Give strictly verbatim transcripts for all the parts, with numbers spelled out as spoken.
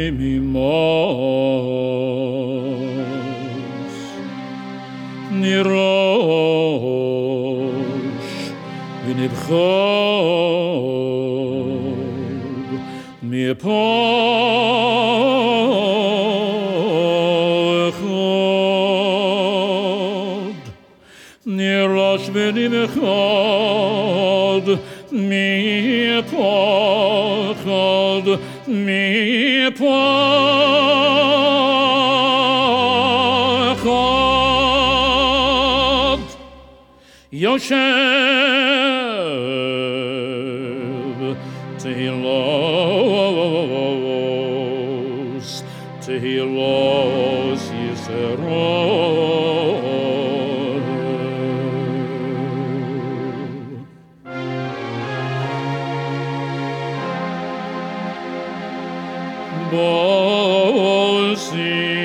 מימוס נירוש ונבחוד מפחד נירוש ונבחוד מפחד מפחד יושב תהילות תהילות ישרוד בוסי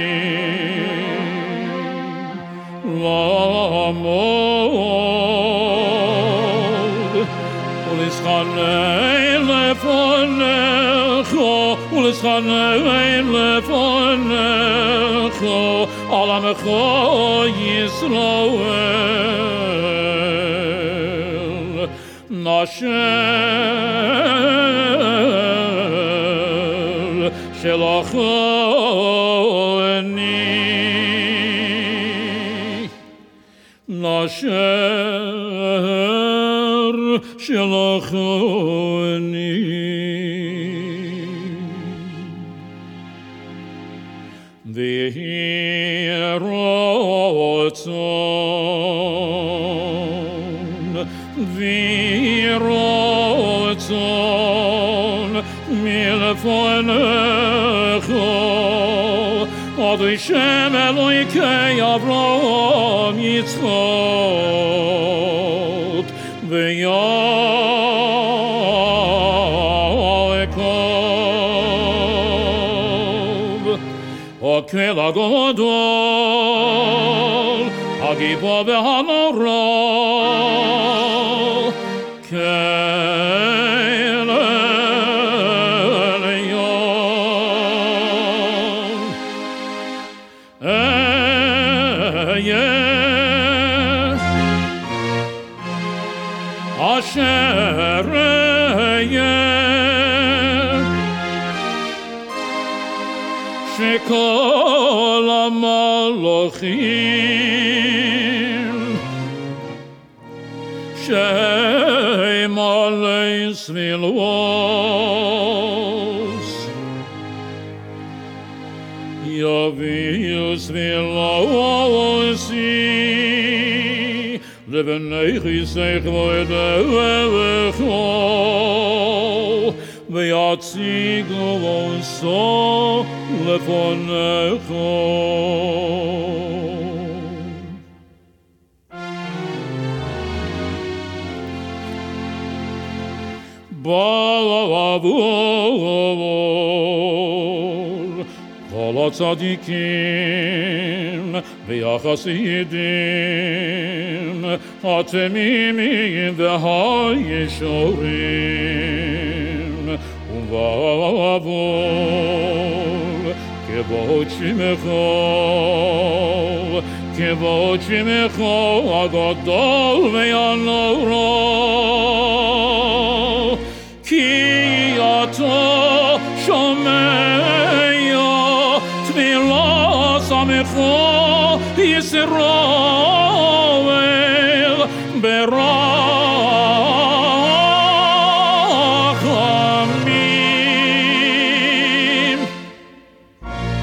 לעמוד ולשכני לפניך ולשכני לפניך על עמך ישראל נשל שלחני נשר שלחני ויהי רצון ויהי רצון מלפניך אדוני שם אלוהיקי אברהם יצחק ויעקב הכל הגדול הגיבור והנורא כל עליון אהיה אשר אהיה שכל המלאכים שהם עלי סבילוס יביאו סבילוסי לבני חיסך וידעך ויציגו עושו לפניך בעבור כל הצדיקים והחסידים התמימים והישורים ובעבור כבוד שמך כבוד שמך הגדול והנורא כי אתה שומע תפילת עמך ישראל ברחמים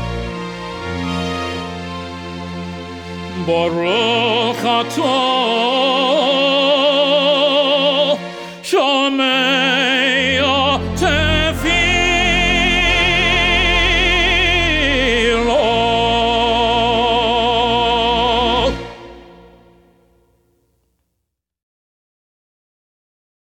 ברוך אתה